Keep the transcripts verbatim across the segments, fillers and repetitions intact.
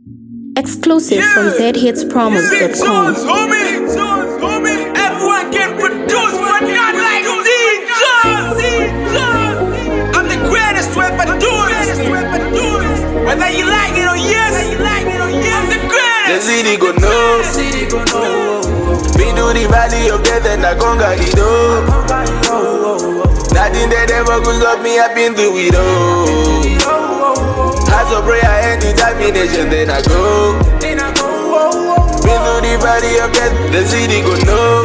Exclusive yeah. from z hits promos dot com. Everyone can produce, but not like D Jones. I'm the greatest to ever do this. Whether you like it or yes, I'm the greatest. The city go know. We do the valley of death and I conquer the door. Nothing that ever goes up me, I've been through it all. House of prayer and determination, then I go. Been through the valley of death, the city go know.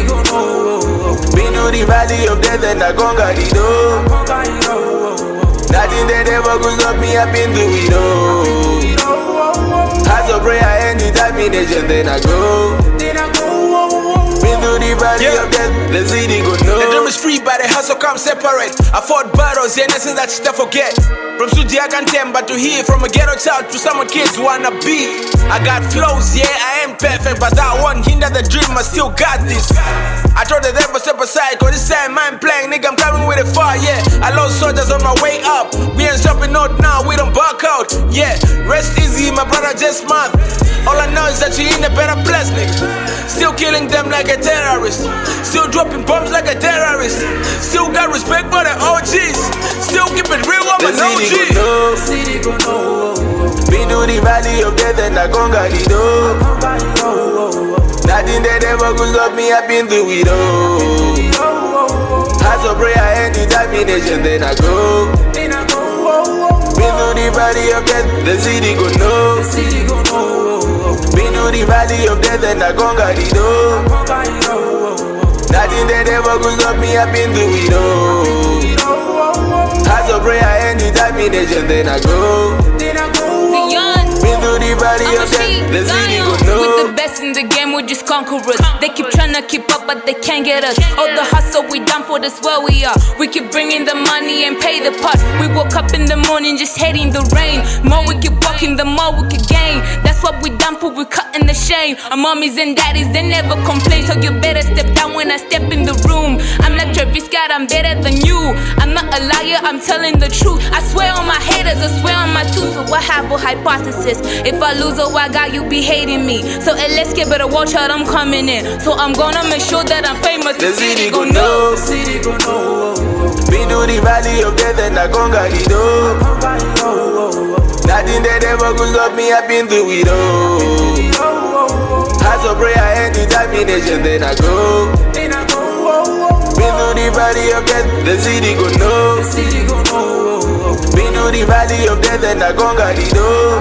Been through the valley of death and I conquer the door. Nothing that ever goes up me, I've been through it all. House of prayer and determination, then I go. Been through the valley yeah. of death, the city go know. The dream is free, but the hustle come separate. I fought battles, yeah, nothing that you forget. From Suji I can tell, but to hear from a ghetto child to some kids wanna be. I got flows, yeah, I ain't perfect, but that won't hinder the dream, I still got this. I told the devil step aside, cause this time I'm playing, nigga, I'm coming with a fire, yeah. I lost soldiers on my way up. We ain't stopping out now, we don't back out, yeah. Rest easy, my brother just mad. All I know is that you in a better place, nigga. Still killing them like a terrorist. Still dropping bombs like a terrorist. Still got respect for the O Gs. Still keep it real on my O G. The city go know. Been through the valley of death and I conquer the door. Nothing that ever goes up me, I've been through it all. House of prayer and determination, then I go. Been through the valley of death, the city go know. Been through the valley of death and I conquer the door. Nothing that ever goes up me, I've been through it all. House of prayer and determination, then I go. Been through the valley of death, the city go know. With the best in the game, we're just conquerors. They keep trying to keep up, but they can't get us. All the hustle we done for, that's where we are. We keep bringing the money and pay the pot. We woke up in the morning just hating the rain. More we keep walking, the more we could gain. That's what we done for, we cutting the shame. Our mommies and daddies, they never complain. So you better step down when I step in the room. I'm like Travis Scott, I'm better than you. I'm not a liar, I'm telling the truth. I swear on my haters, I swear on my tooth. So I have a hypothesis. If I lose all I got, you be hating me. So let's get better, watch out, I'm coming in. So I'm gonna make sure that I'm famous. The city go know. Been through the valley of death and I conquer the door. Nothing that ever goes up me, I've been through it all. House of prayer and determination, then I go. Been through the valley of death, the city go know. Been through the valley of death and I conquer the door.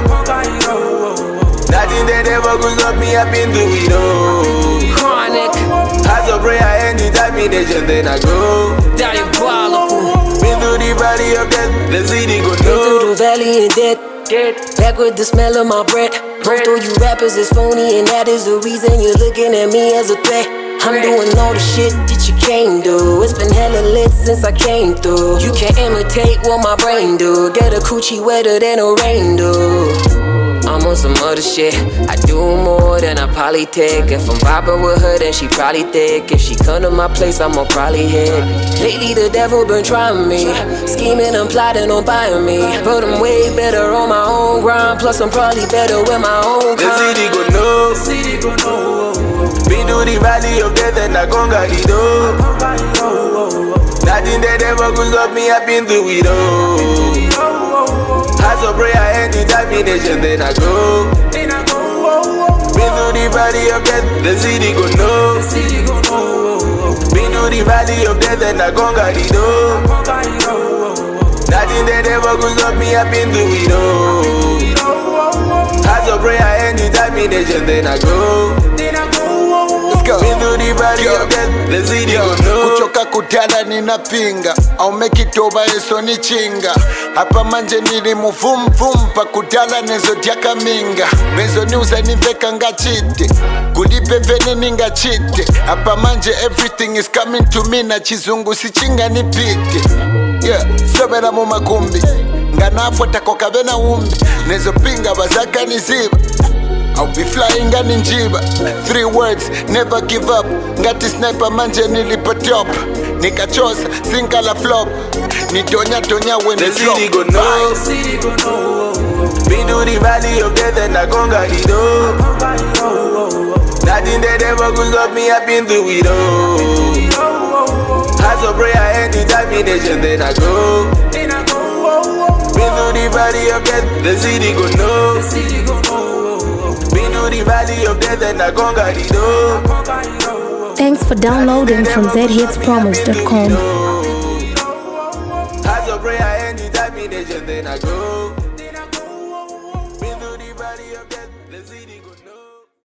Nothing that ever goes up me, I've been through it all. Chronic. House of prayer and determination, then I go. Daddy Wallace. Been through the valley of death, the city go know. Been through the valley of death. Back with the smell of my breath. Most of you rappers is phony, and that is the reason you're looking at me as a threat. I'm doing all the shit that you can't do. It's been hella lit since I came through. You can't imitate what my brain do. Get a coochie wetter than a rain do. I'm on some other shit. I do more than I probably take. If I'm vibing with her, then she probably thick. If she come to my place, I'ma probably hit. Lately the devil been trying me, scheming and plotting on buying me. But I'm way better on my own grind. Plus I'm probably better with my own kind. The city go know. Been through the valley of death and I conquer the door. Nothing that ever goes up me, I've been through it all. House of prayer and determination, then I go. Been through the valley of death, the city go know. Been through the valley of death and I conquer the door. Nothing that ever goes up me, I've been through it all. House of prayer and determination, then I go. Been through the valley of death, the city go know. Kuchoka kutala ninapinga, au mekitoba eso ni chinga. Hapa manje nili muvum vum pa kutala nezo diaka minga. Mezo niuza niveka nga chiti, kulipe vene ninga chiti. Hapa manje everything is coming to me, na chizungu si chinga nipiti. Yeah, sobera mu makumbi, nganafu takoka vena umbi. Nezo pinga bazaka niziba, I'll be flying and in jiba. Three words, never give up. Ngati sniper manje nilipa top. Nikachosa, sinka la flop. Ni donya donya when the it's drop. The city go know. Been to the valley of death and I conquer the door. Nothing that ever could stop me, I've been through it all. House of prayer and determination, then I go. Been to the valley of death, the city go know. Been to the valley of death and I conquer the door. Thanks for downloading from z hits promos dot com. House of prayer and determination, then I go.